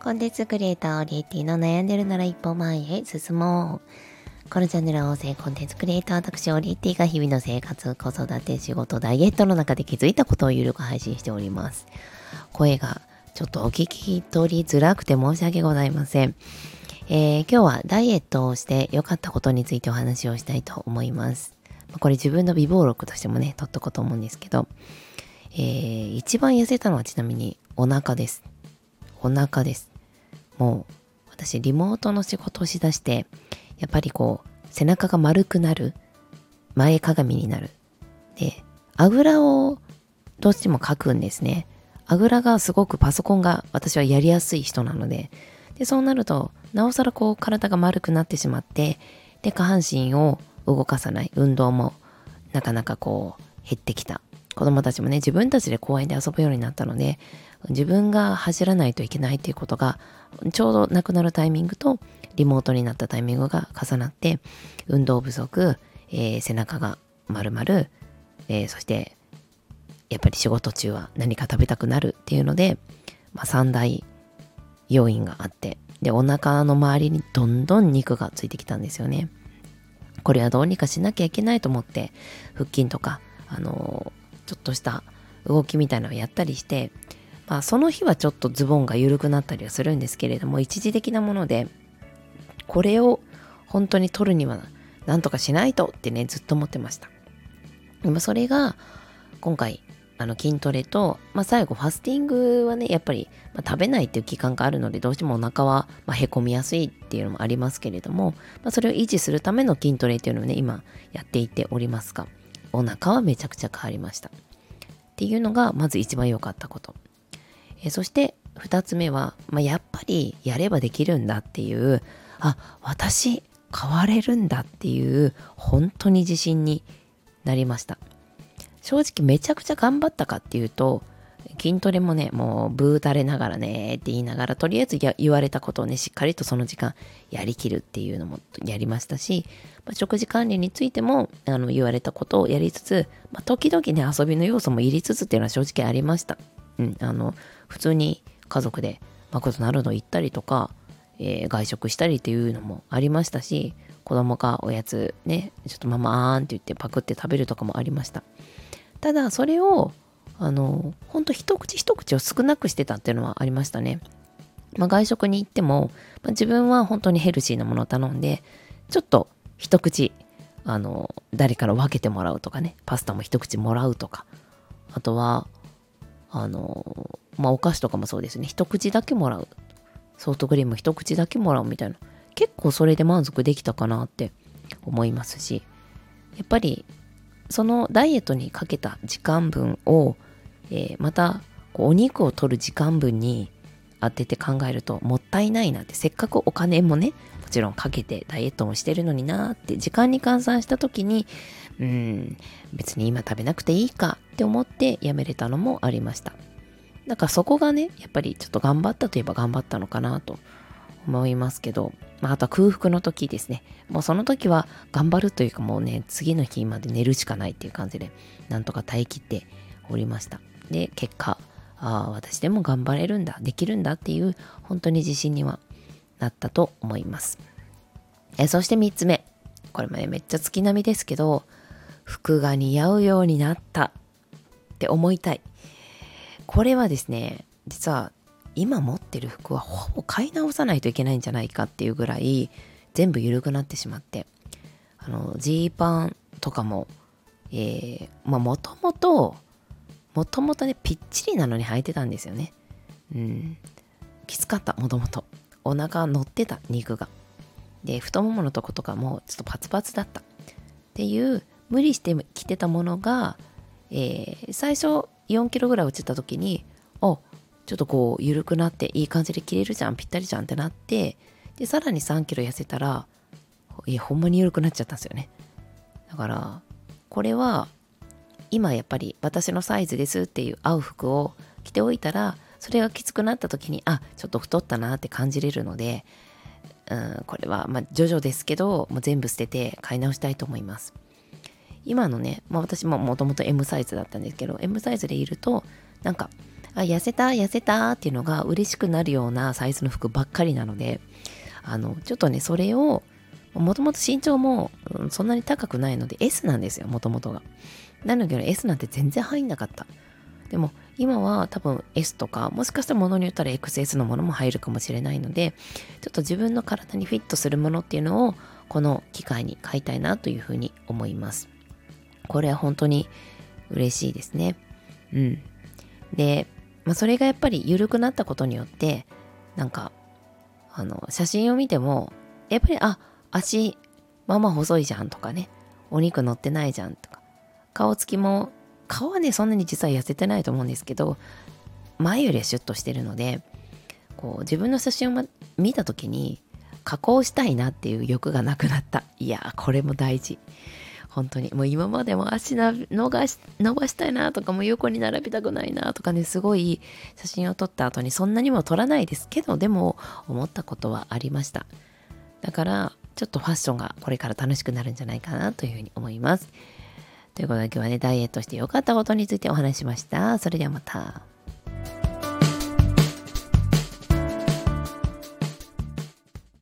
コンテンツクリエイターオリエティの悩んでるなら一歩前へ進もう。このチャンネルは音声コンテンツクリエイター私オリエティが日々の生活、子育て、仕事、ダイエットの中で気づいたことをゆるく配信しております。声がちょっとお聞き取りづらくて申し訳ございません。今日はダイエットをして良かったことについてお話をしたいと思います。これ自分の備忘録としてもね、撮っとこうと思うんですけど、一番痩せたのはちなみにお腹です。お腹です。もう私リモートの仕事をしだして、やっぱり背中が丸くなる、前かがみになる。で、あぐらをどうしてもかくんですね。あぐらがすごくパソコンが私はやりやすい人なので、そうなるとなおさら体が丸くなってしまって、で下半身を動かさない運動もなかなか減ってきた。子供たちもね、自分たちで公園で遊ぶようになったので、自分が走らないといけないっていうことがちょうどなくなるタイミングとリモートになったタイミングが重なって、運動不足、背中が丸々、そしてやっぱり仕事中は何か食べたくなるっていうので、三大要因があって、でお腹の周りにどんどん肉がついてきたんですよね。これはどうにかしなきゃいけないと思って、腹筋とかちょっとした動きみたいなのをやったりして、その日はちょっとズボンが緩くなったりはするんですけれども、一時的なもので、これを本当に取るにはなんとかしないとってね、ずっと思ってました。今それが今回筋トレと、最後ファスティングはね、やっぱり、食べないっていう期間があるので、どうしてもお腹は、へこみやすいっていうのもありますけれども、それを維持するための筋トレっていうのをね、今やっていっておりますが、お腹はめちゃくちゃ変わりましたっていうのがまず一番良かったこと。そして2つ目は、やっぱりやればできるんだっていう、私変われるんだっていう本当に自信になりました。正直めちゃくちゃ頑張ったかっていうと、筋トレもね、もうブー垂れながらねって言いながら、とりあえず言われたことをね、しっかりとその時間やりきるっていうのもやりましたし、食事管理についても言われたことをやりつつ、時々ね、遊びの要素も入れつつっていうのは正直ありました。普通に家族でマクドナルド行ったりとか、外食したりっていうのもありましたし、子供がおやつね、ちょっとママーンって言ってパクって食べるとかもありました。ただそれをほんと一口一口を少なくしてたっていうのはありましたね。外食に行っても、自分は本当にヘルシーなものを頼んで、ちょっと一口誰から分けてもらうとかね、パスタも一口もらうとか、あとはお菓子とかもそうですね、一口だけもらう、ソフトクリーム一口だけもらうみたいな、結構それで満足できたかなって思いますし、やっぱりそのダイエットにかけた時間分を、またお肉を取る時間分に当てて考えるともったいないなって、せっかくお金もね、もちろんかけてダイエットもしてるのになって時間に換算した時に、別に今食べなくていいかって思ってやめれたのもありました。だからそこがね、やっぱりちょっと頑張ったといえば頑張ったのかなと思いますけど、あとは空腹の時ですね。もうその時は頑張るというか、もうね、次の日まで寝るしかないっていう感じで、なんとか耐え切っておりました。で、結果、私でも頑張れるんだ、できるんだっていう、本当に自信にはなったと思います。そして3つ目。これもね、めっちゃ月並みですけど、服が似合うようになったって思いたい。これはですね、実は今持ってる服はほぼ買い直さないといけないんじゃないかっていうぐらい全部緩くなってしまって、ジーパンとかも、もともとね、ぴっちりなのに履いてたんですよね。きつかった。もともとお腹乗ってた、肉が。で、太もものとことかもちょっとパツパツだったっていう、無理して着てたものが、最初4キロぐらい落ちた時に、ちょっと緩くなっていい感じで着れるじゃん、ぴったりじゃんってなって、でさらに3キロ痩せたら、ほんまに緩くなっちゃったんですよね。だからこれは今やっぱり私のサイズですっていう合う服を着ておいたら、それがきつくなった時にちょっと太ったなって感じれるので、これは徐々ですけど、もう全部捨てて買い直したいと思います。今のね、私ももともと M サイズだったんですけど、M サイズでいるとなんか痩せた痩せたっていうのが嬉しくなるようなサイズの服ばっかりなので、ちょっとね、それを、もともと身長も、そんなに高くないので S なんですよ、もともとが。なので S なんて全然入んなかった。でも今は多分 S とか、もしかしたらものによったら XS のものも入るかもしれないので、ちょっと自分の体にフィットするものっていうのをこの機会に買いたいなというふうに思います。これは本当に嬉しいですね。で、それがやっぱり緩くなったことによって、なんか写真を見てもやっぱり足まあまあ細いじゃんとかね、お肉乗ってないじゃんとか、顔はねそんなに実は痩せてないと思うんですけど、前よりはシュッとしてるので、こう自分の写真を見た時に加工したいなっていう欲がなくなった。いやこれも大事。本当にもう今までも足伸ばしたいなとか、もう横に並びたくないなとかね、すごい写真を撮った後にそんなにも撮らないですけど、でも思ったことはありました。だからちょっとファッションがこれから楽しくなるんじゃないかなというふうに思います。ということで今日はね、ダイエットして良かったことについてお話ししました。それではまた。